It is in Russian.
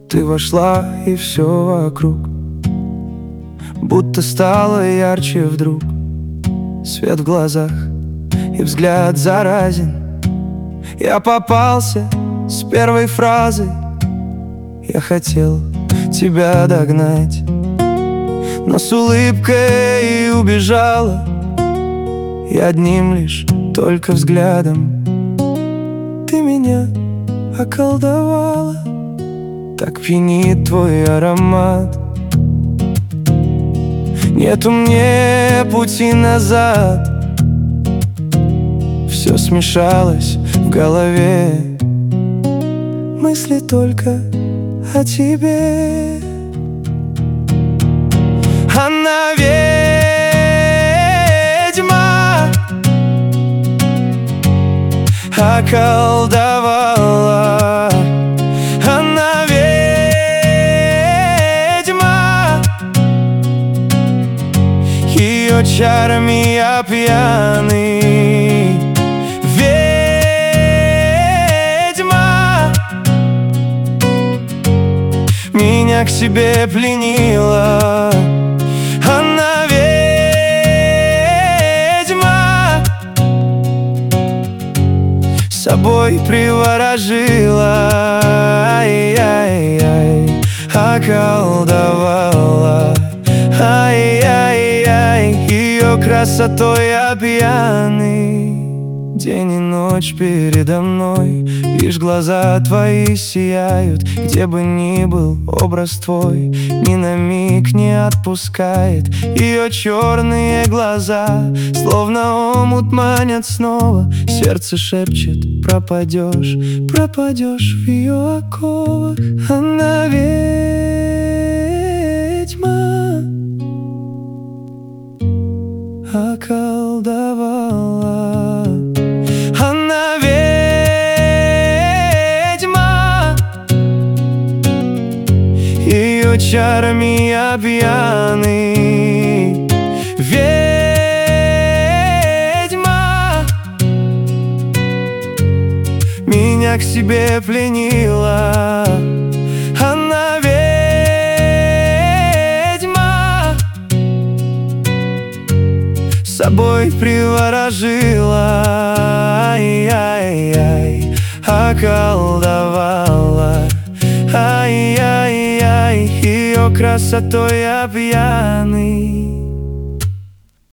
Ты вошла, и все вокруг будто стало ярче вдруг. Свет в глазах и взгляд заразен. Я попался с первой фразы. Я хотел тебя догнать, но с улыбкой и убежала. И одним лишь только взглядом ты меня околдовала. Так пьянит твой аромат. Нету мне пути назад. Все смешалось в голове, мысли только о тебе. Она ведьма, околдовала. Она ведьма, ее чарами я пьяный. Ведьма меня к себе пленила. Она ведьма, собой приворожила. Ай-яй-яй, околдовала. Ай-яй-яй, ее красотой я пьяный. День и ночь передо мной, лишь глаза твои сияют. Где бы ни был образ твой, ни на миг не отпускает. Ее черные глаза, словно омут, манят снова. Сердце шепчет: пропадешь, пропадешь в ее оковах. Она ведьма, околдовала. Она ведьма, ее чарами я пьяный. Ведьма меня к себе пленила. Она ведьма, собой приворожила. Ай-яй-яй, околдовала. Ай-яй-яй, ее красотой я пьяный.